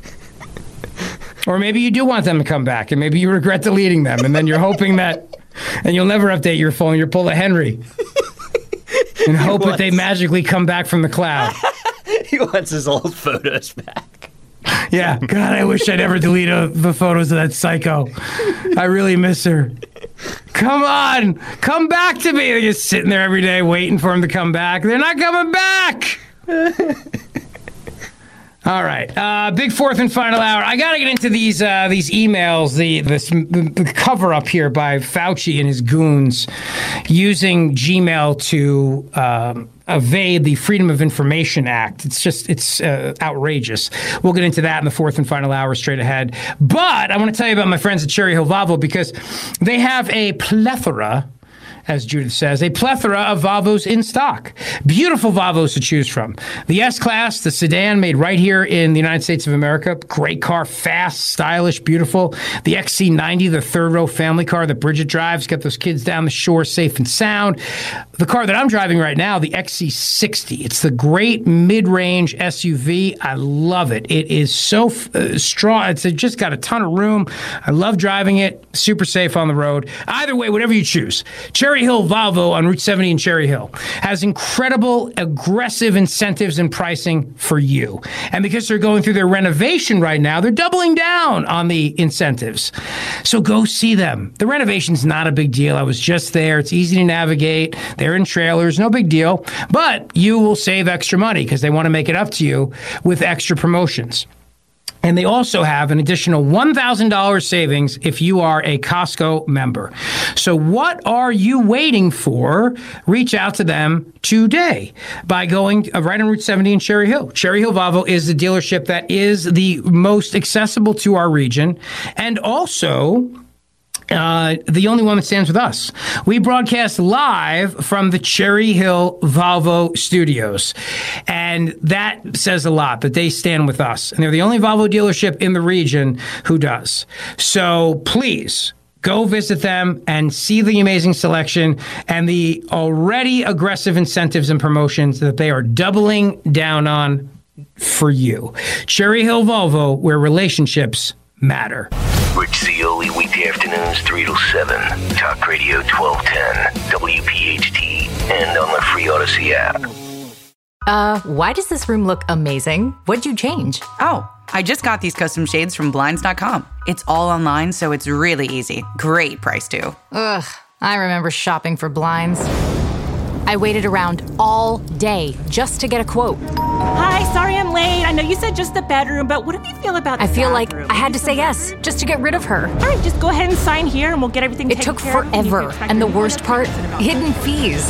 Or maybe you do want them to come back, and maybe you regret deleting them, and then you're hoping that, and you'll never update your phone. You'll pull a Henry and hope that they magically come back from the cloud. He wants his old photos back. Yeah, God, I wish I never deleted the photos of that psycho. I really miss her. Come on, come back to me. They're just sitting there every day waiting for him to come back. They're not coming back. All right, uh, big fourth and final hour. I got to get into these uh, these emails, the, this, the the cover up here by Fauci and his goons using Gmail to um, evade the Freedom of Information Act. It's just it's uh, outrageous. We'll get into that in the fourth and final hour straight ahead. But I want to tell you about my friends at Cherry Hill Volvo, because they have a plethora, as Judith says, a plethora of Volvos in stock. Beautiful Volvos to choose from. The S-Class, the sedan made right here in the United States of America. Great car, fast, stylish, beautiful. The X C ninety, the third-row family car that Bridget drives, get those kids down the shore safe and sound. The car that I'm driving right now, the X C sixty. It's the great mid-range S U V. I love it. It is so uh, strong. It's just got a ton of room. I love driving it. Super safe on the road. Either way, whatever you choose. Cherry Hill Volvo on Route seventy in Cherry Hill has incredible, aggressive incentives and pricing for you. And because they're going through their renovation right now, they're doubling down on the incentives. So go see them. The renovation's not a big deal. I was just there. It's easy to navigate. They're in trailers. No big deal. But you will save extra money because they want to make it up to you with extra promotions. And they also have an additional one thousand dollars savings if you are a Costco member. So what are you waiting for? Reach out to them today by going right on Route seventy in Cherry Hill. Cherry Hill Volvo is the dealership that is the most accessible to our region, and also Uh, the only one that stands with us. We broadcast live from the Cherry Hill Volvo studios. And that says a lot, that they stand with us. And they're the only Volvo dealership in the region who does. So please, go visit them and see the amazing selection and the already aggressive incentives and promotions that they are doubling down on for you. Cherry Hill Volvo, where relationships matter. Rich Cioli, weekday afternoons, three to seven. Talk Radio twelve ten, W P H T, and on the free Odyssey app. Uh, why does this room look amazing? What'd you change? Oh, I just got these custom shades from Blinds dot com. It's all online, so it's really easy. Great price, too. Ugh, I remember shopping for blinds. I waited around all day just to get a quote. Hi, sorry I'm late. I know you said just the bedroom, but what do you feel about the I feel bathroom? like I had to say yes just to get rid of her. All right, just go ahead and sign here and we'll get everything It taken took care of. forever, and the worst part, hidden fees.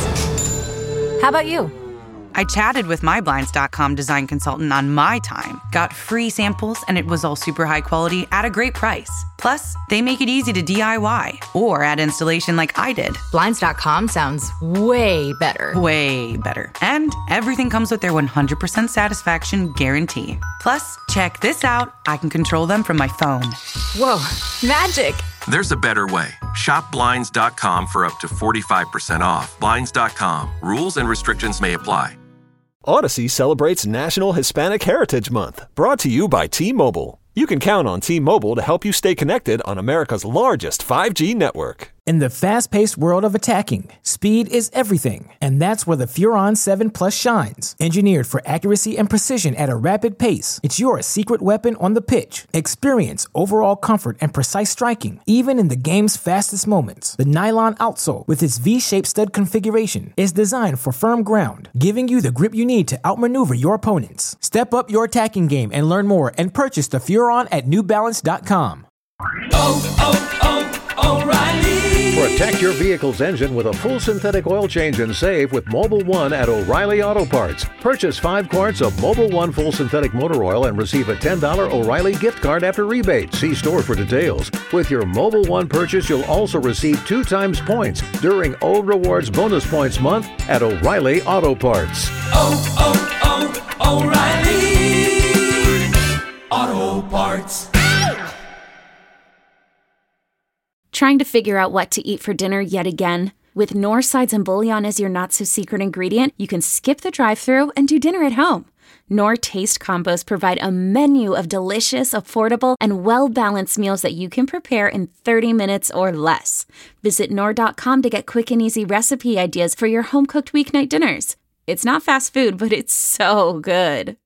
How about you? I chatted with my Blinds dot com design consultant on my time, got free samples, and it was all super high quality at a great price. Plus, they make it easy to D I Y or add installation like I did. Blinds dot com sounds way better. Way better. And everything comes with their one hundred percent satisfaction guarantee. Plus, check this out. I can control them from my phone. Whoa, magic. There's a better way. Shop Blinds dot com for up to forty-five percent off. Blinds dot com. Rules and restrictions may apply. Odyssey celebrates National Hispanic Heritage Month, brought to you by T-Mobile. You can count on T-Mobile to help you stay connected on America's largest five G network. In the fast-paced world of attacking, speed is everything, and that's where the Furon seven Plus shines. Engineered for accuracy and precision at a rapid pace, it's your secret weapon on the pitch. Experience overall comfort and precise striking, even in the game's fastest moments. The nylon outsole, with its V-shaped stud configuration, is designed for firm ground, giving you the grip you need to outmaneuver your opponents. Step up your attacking game and learn more and purchase the Furon at New Balance dot com. Oh, oh, oh, O'Reilly! Protect your vehicle's engine with a full synthetic oil change and save with Mobil one at O'Reilly Auto Parts. Purchase five quarts of Mobil one full synthetic motor oil and receive a ten dollars O'Reilly gift card after rebate. See store for details. With your Mobil one purchase, you'll also receive two times points during O Rewards Bonus Points Month at O'Reilly Auto Parts. Oh, oh, oh, O'Reilly Auto Parts. Trying to figure out what to eat for dinner yet again? With Knorr sides and bouillon as your not-so-secret ingredient, you can skip the drive-thru and do dinner at home. Knorr Taste Combos provide a menu of delicious, affordable, and well-balanced meals that you can prepare in thirty minutes or less. Visit Knorr dot com to get quick and easy recipe ideas for your home-cooked weeknight dinners. It's not fast food, but it's so good.